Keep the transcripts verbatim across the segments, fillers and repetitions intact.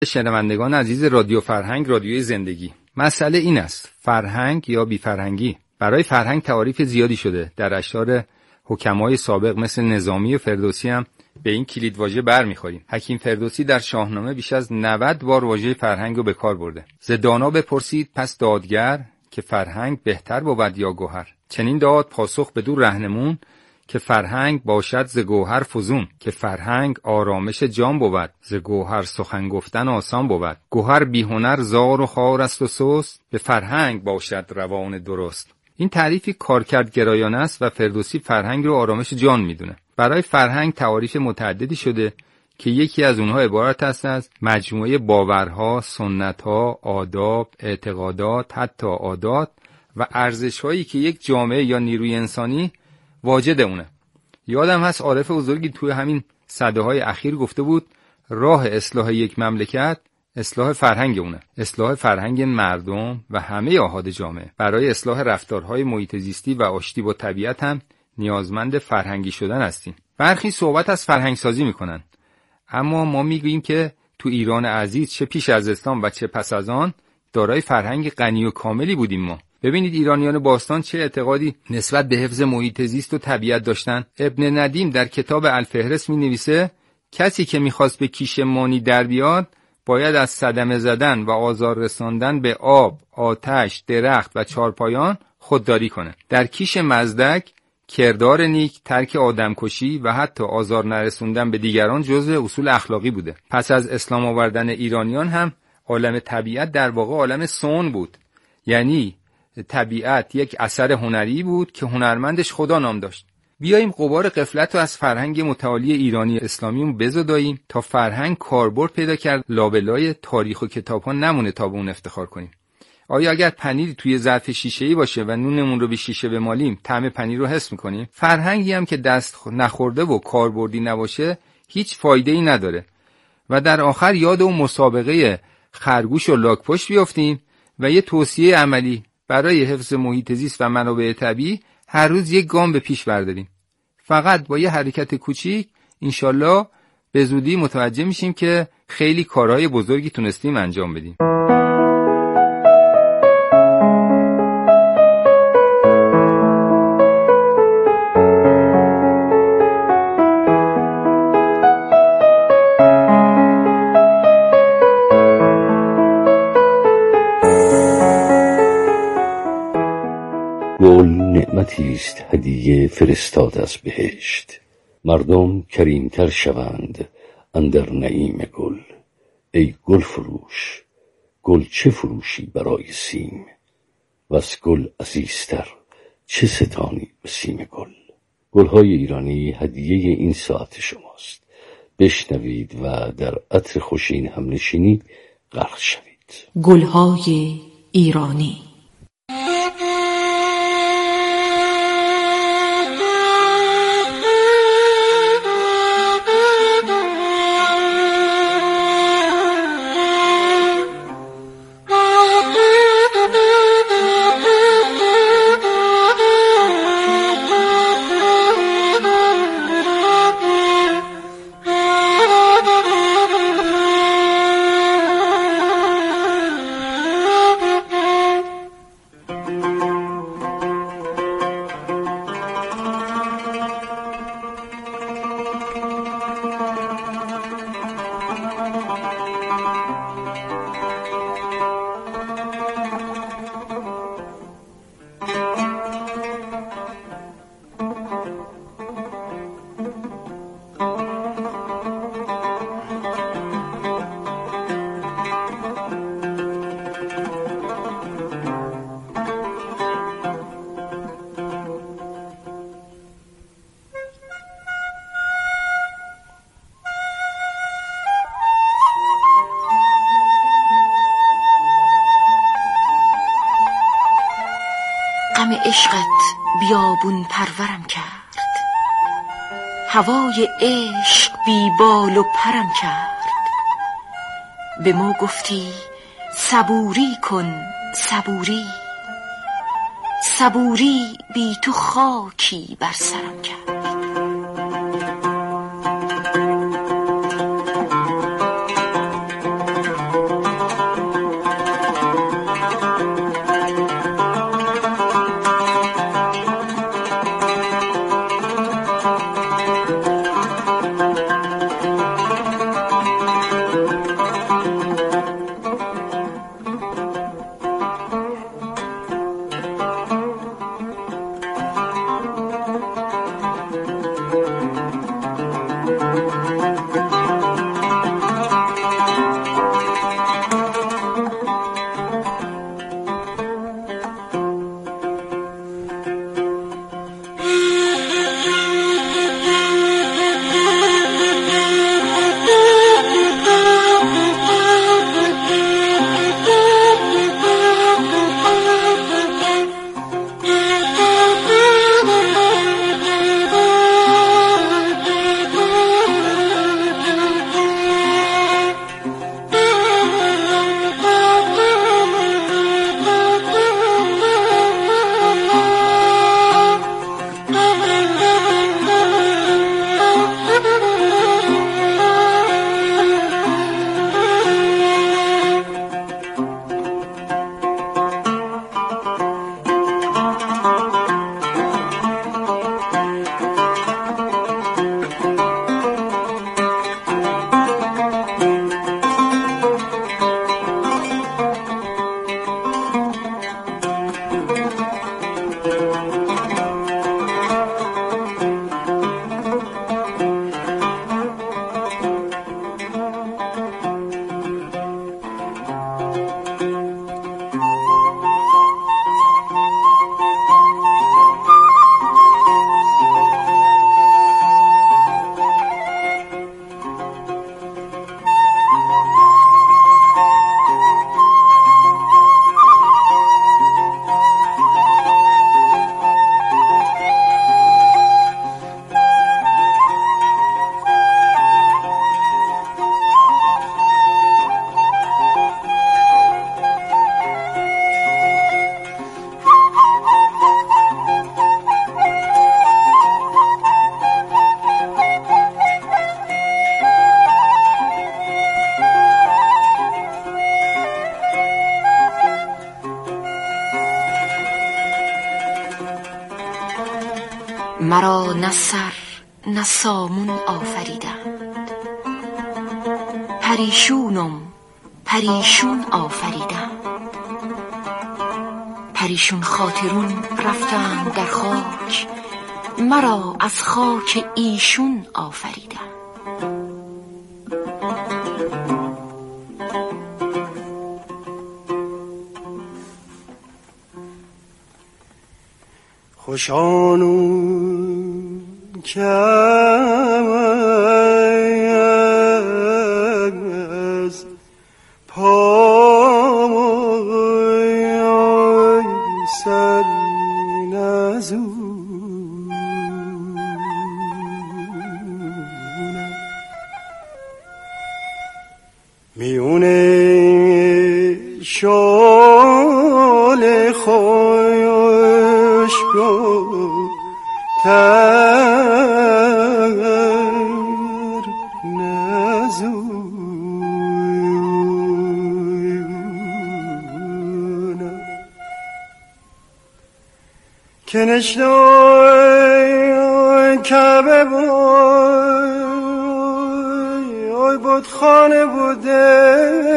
شنوندگان عزیز رادیو فرهنگ، رادیوی زندگی، مسئله این است: فرهنگ یا بی فرهنگی؟ برای فرهنگ تعاریف زیادی شده. در اشعار حکمای سابق مثل نظامی و فردوسی هم به این کلیدواژه برمیخوریم. حکیم فردوسی در شاهنامه بیش از نود بار واژه فرهنگ رو به کار برده. ز دانا بپرسید پس دادگر، که فرهنگ بهتر بود یا گوهر. چنین داد پاسخ بدو رهنمون، که فرهنگ باشد ز گوهر فزون. که فرهنگ آرامش جان بود، ز گوهر سخن گفتن آسان بود. گوهر بی هنر زار و خوار است و سست، به فرهنگ باشد روان درست. این تعریفی کارکرد گرایانه است و فردوسی فرهنگ رو آرامش جان میدونه. برای فرهنگ تعاریف متعددی شده که یکی از اونها عبارت است از مجموعه باورها، سنتها، آداب، اعتقادات، حتی عادات و ارزش‌هایی که یک جامعه یا نیروی انسانی واجد اونه. یادم هست عارف بزرگی توی همین سده‌های اخیر گفته بود راه اصلاح یک مملکت اصلاح فرهنگ اونه، اصلاح فرهنگ مردم و همه آحاد جامعه. برای اصلاح رفتارهای محیط زیستی و آشتی با طبیعت هم نیازمند فرهنگی شدن هستیم. برخی صحبت از فرهنگ سازی میکنن، اما ما میگوییم که تو ایران عزیز چه پیش از اسلام و چه پس از آن دارای فرهنگ غنی و کاملی بودیم ما. ببینید ایرانیان باستان چه اعتقادی نسبت به حفظ محیط زیست و طبیعت داشتن. ابن ندیم در کتاب الفهرست می نویسه کسی که میخواست به کیش مانی در بیاد باید از صدمه زدن و آزار رساندن به آب، آتش، درخت و چارپایان خودداری کنه. در کیش مزدک کردار نیک، ترک آدمکشی و حتی آزار نرسوندن به دیگران جزو اصول اخلاقی بوده. پس از اسلام آوردن ایرانیان هم عالم طبیعت در واقع عالم صنع بود، یعنی طبیعت یک اثر هنری بود که هنرمندش خدا نام داشت. بیاییم غبار غفلت رو از فرهنگ متعالی ایرانی اسلامیمون بزداییم تا فرهنگ کاربرد پیدا کرد لابلای تاریخ و کتاب‌ها نمونه تا به اون افتخار کنیم. آیا اگر پنیر توی ظرف شیشه‌ای باشه و نونمون رو به شیشه بمالیم طعم پنیر رو حس می‌کنیم؟ فرهنگی هم که دست نخورده و کاربردی نباشه هیچ فایده‌ای نداره. و در آخر یاد اون مسابقه خرگوش و لاک‌پشت بیافتیم و یه توصیه عملی برای حفظ محیط زیست و منابع طبیعی هر روز یک گام به پیش برداریم. فقط با یه حرکت کوچیک انشالله به زودی متوجه میشیم که خیلی کارهای بزرگی تونستیم انجام بدیم. گل نعمتی است هدیه فرستاد از بهشت، مردم کریمتر شوند اندر نعیم گل. ای گل فروش، گل چه فروشی برای سیم، وز گل عزیزتر چه ستانی به سیم گل. گلهای ایرانی هدیه این ساعت شماست. بشنوید و در عطر خوشین همنشینی غرق شوید. گلهای ایرانی. غم عشقت بیابون پرورم کرد، هوای عشق بی بال و پرم کرد. به ما گفتی صبوری کن صبوری، صبوری بی تو خاکی بر سرم کرد. مرا نه سر نه سامون آفریدند، پریشونم پریشون آفریدند. پریشون خاطرون رفتند در خاک، مرا از خاک ایشون آفریدند. خوشانون که از پای سر نزونم، میونه شال خوش تر نزونم، که نشنای کعبه بای بود خانه بوده،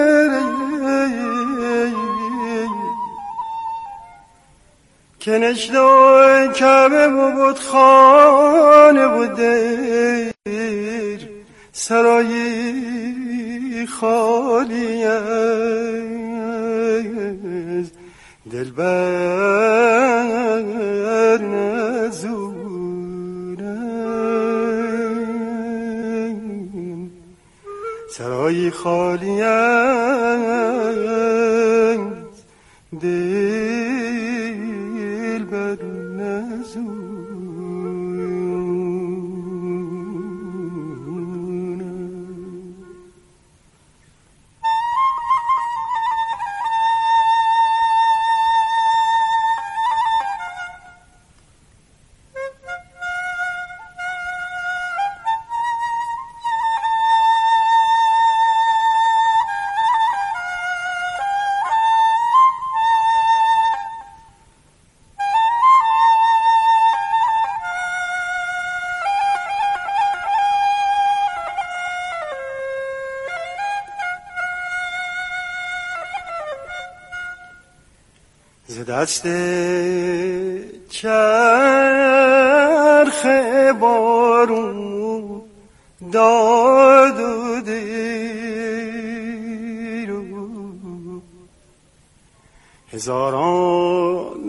که نشنای کعبه بود خانه بوده، سرایی خالی از دلبر نزونم، سرایی خالی از دلبر نزونم. ز دست چرخ بارون داد و دیر و هزاران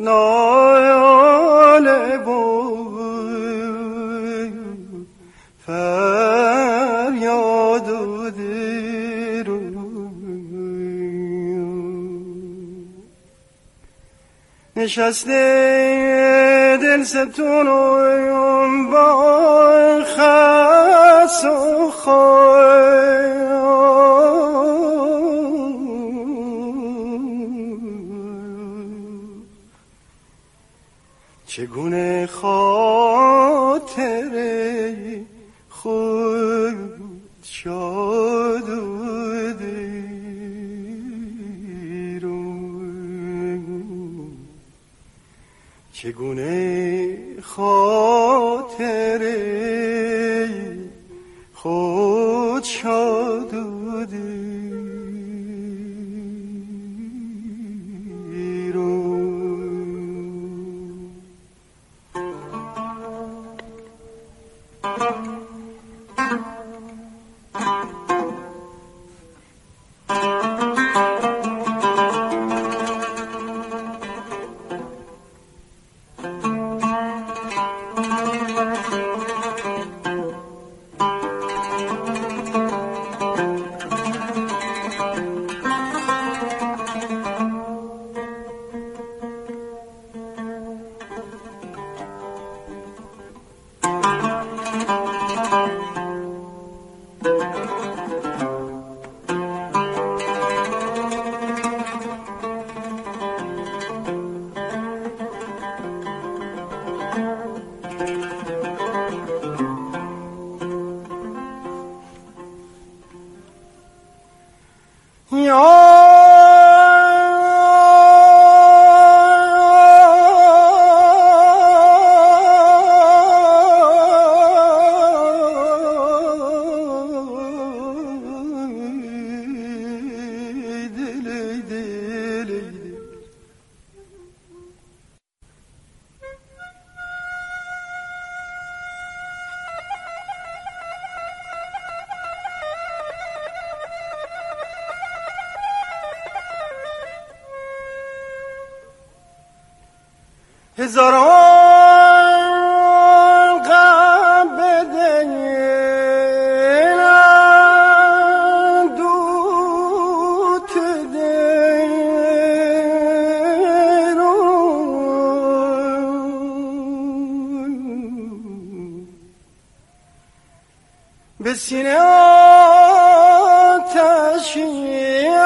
ناله بود فریاد و دیر و نشسته دل ستونم با خس و خواهی، چگونه خاطر خود شاد و دیر و چگونه خاطر خود شاد و دیر و هزاران غم بدهن دوت دین به سینه آتشی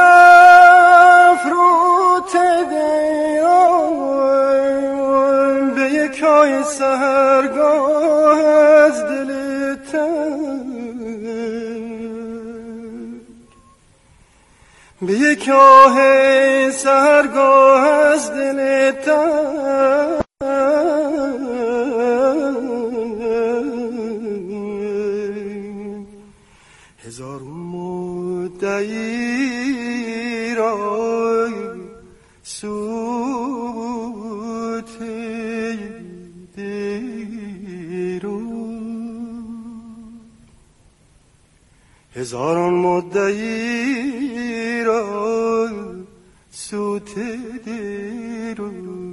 افروت دین به یکای سهرگاه از دل تنگ به یکای سهرگاه از دل تنگ هزار مدعی را سوت دیرو هزاران مدعی را سوت دیرو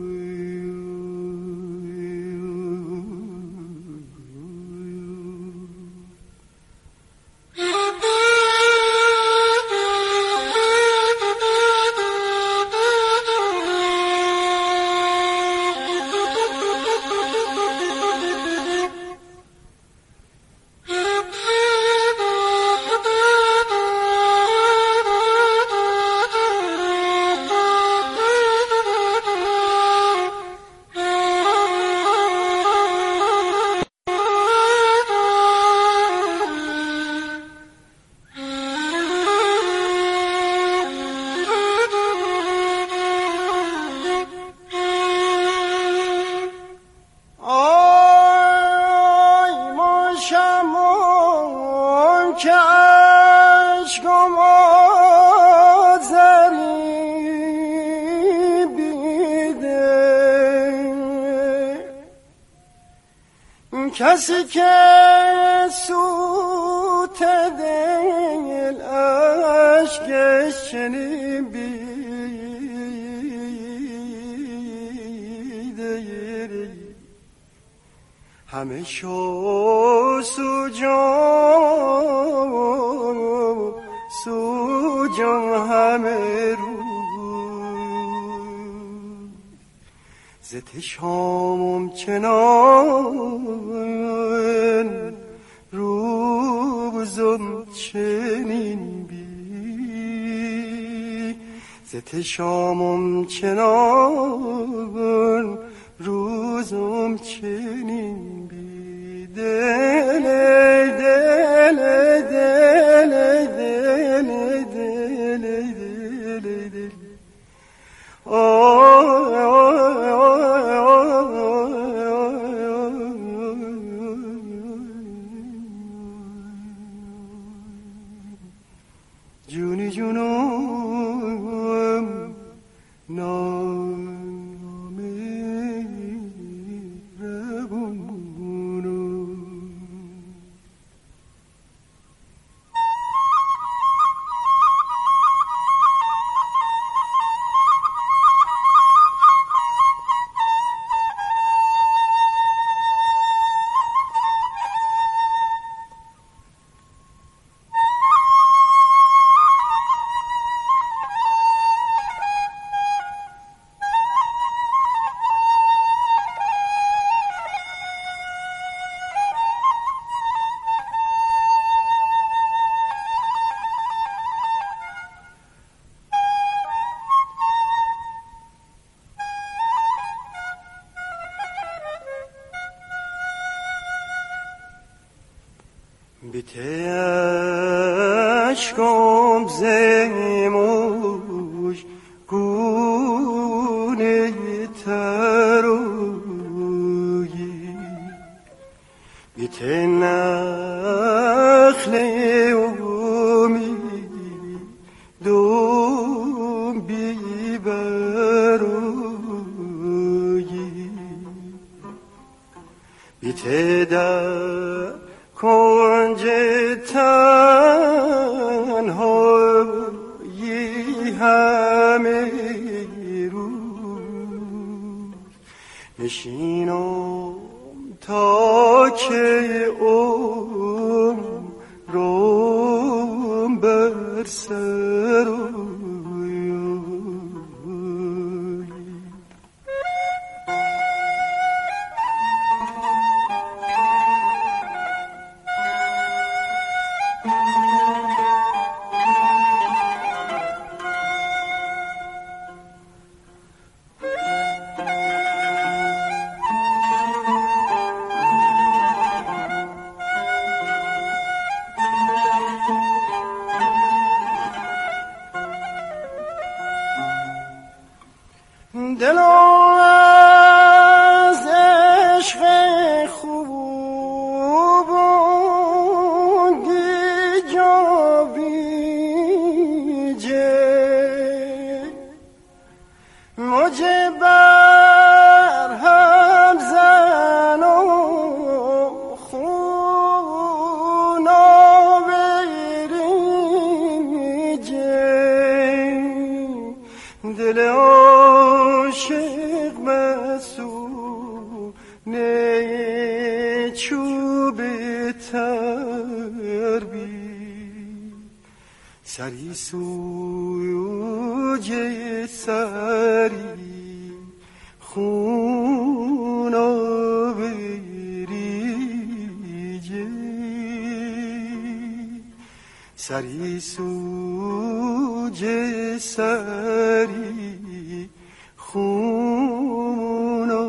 کسی که سوت دل عشقش چنین بیده همه شو سوجان سوجان همه رو زت شامم چنان روزم چنین بی زت شامم چنان روزم چنین بی دل دل دل دل دل دل دل جونی جونم نامه ربونم بیته اشکم زموش گونه ترویی بیته نخل امید دوم بیبرویی بیته در کنج تنهایی همه روز نشینم تا که عمرم بر سر دل از عشق خوب گیجا بیجه مجه بر هم زن و خونا بریجه دل عاشق مسونه چوب تربی سری سوی سری خونا بریجه سری سوی سری خونا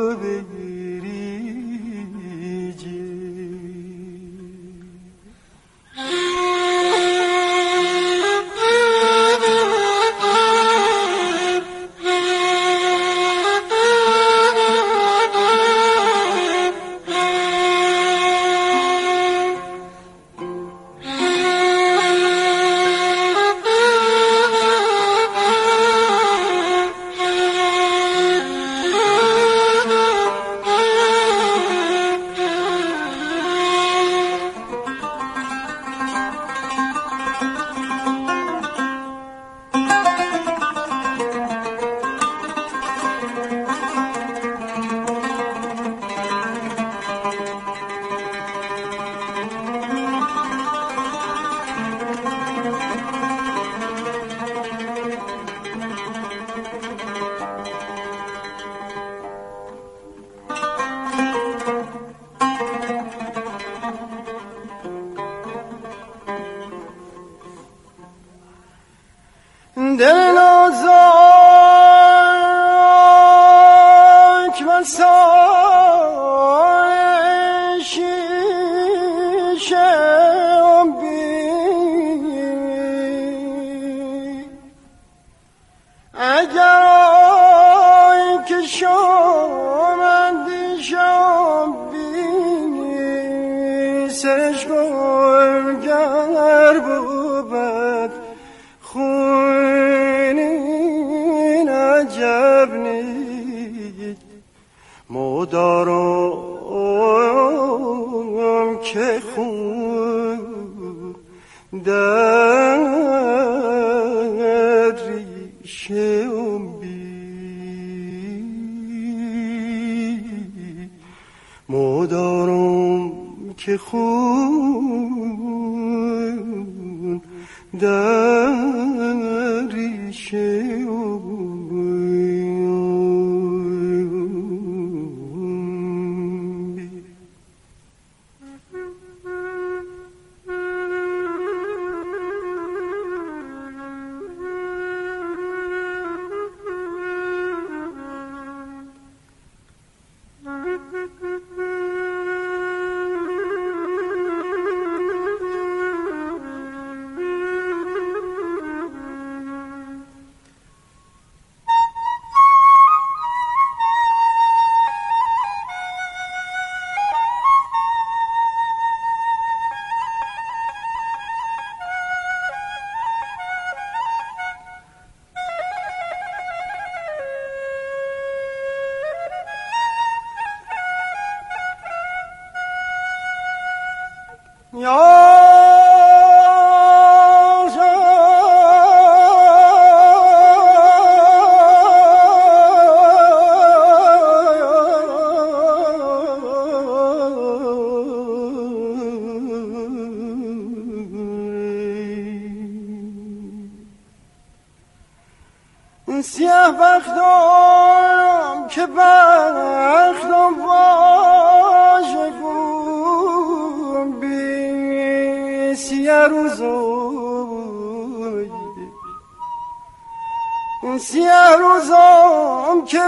بریجه دل نازک من سای شیشم بی اگر آی که شام دیشم بی سرش گرگر بود خونین عجب نید مدارم که خون در ریشم بی مدارم که خون در ریشه سیاه بختم که بختم واژگون بی سیاه روزم سیاه روزم که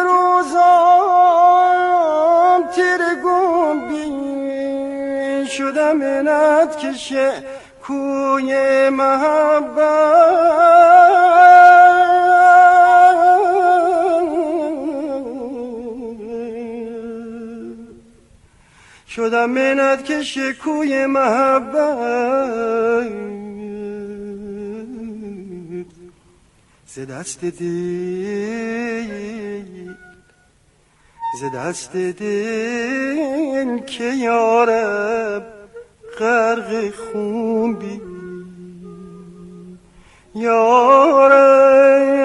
روزم تیرگون بی شدم منت کشه کوی محبت شدم منت کشه کوی محبت ز دست دل ز دست دل که یارب غرق خون بی یارب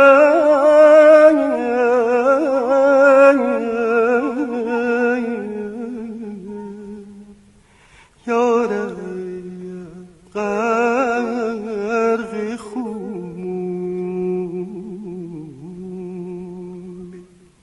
یارب غرق خون بی.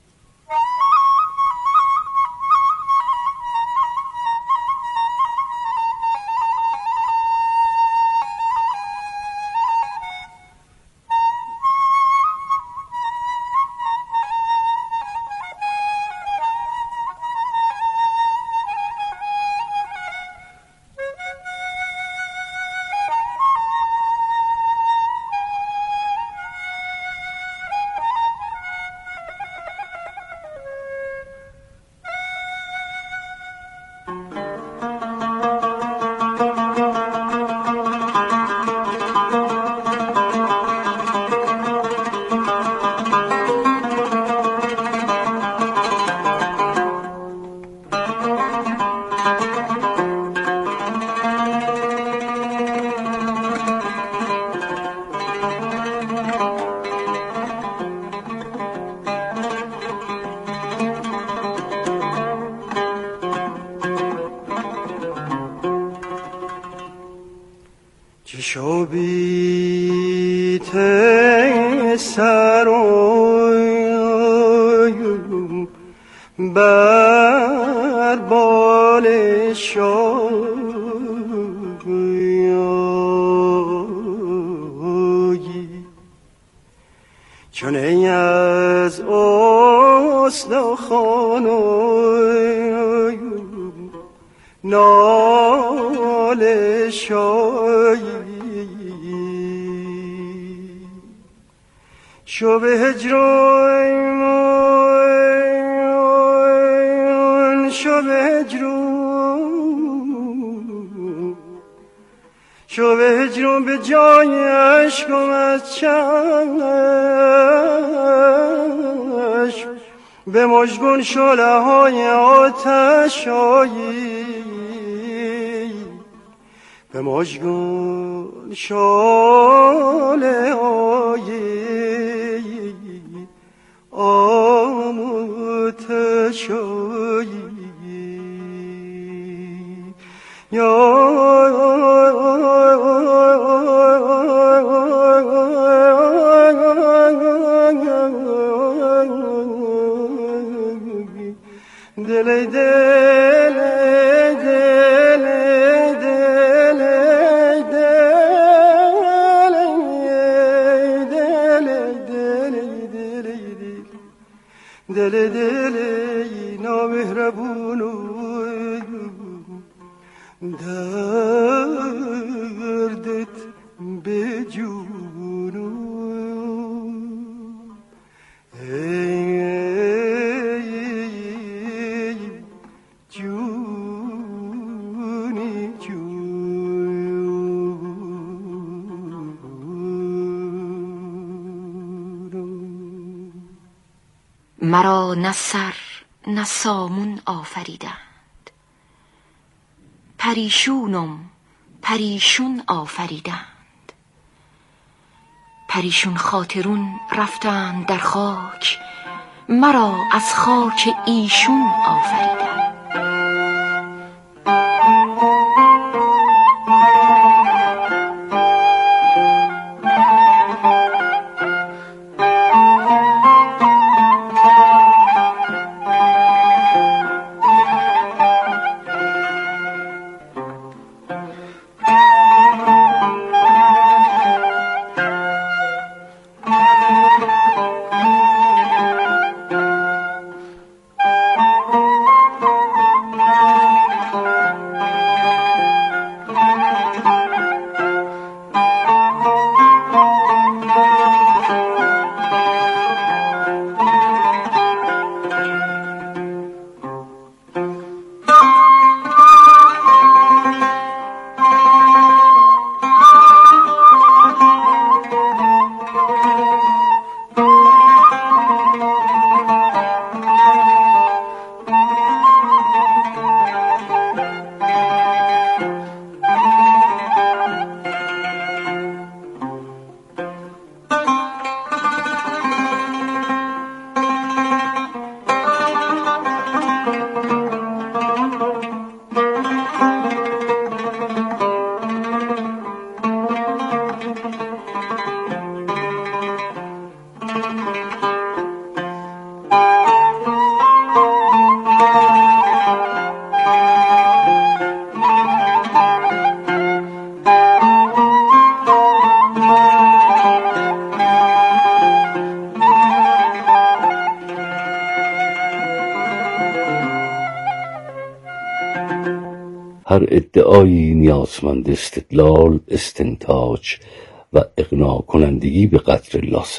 شوبیت سرایم بر بال شایی چون ای از استخوانم ناله شایی شو به هجرون شو به هجرون شو به هجرون به جای عشقم از چشم به مژگون شعله های آتش آیی به مژگون شعله های آتش آیی یا دل دل دل دل دل دل دل نامهربون دردت به جونم ای جونی جونم مرا نه سر نه سامون آفریدند، پریشونم پریشون آفریدند. پریشون خاطرون رفتند در خاک، مرا از خاک ایشون آفریدند. هر ادعایی نیازمند استدلال، استنتاج و اقناع کنندگی به قدر لازم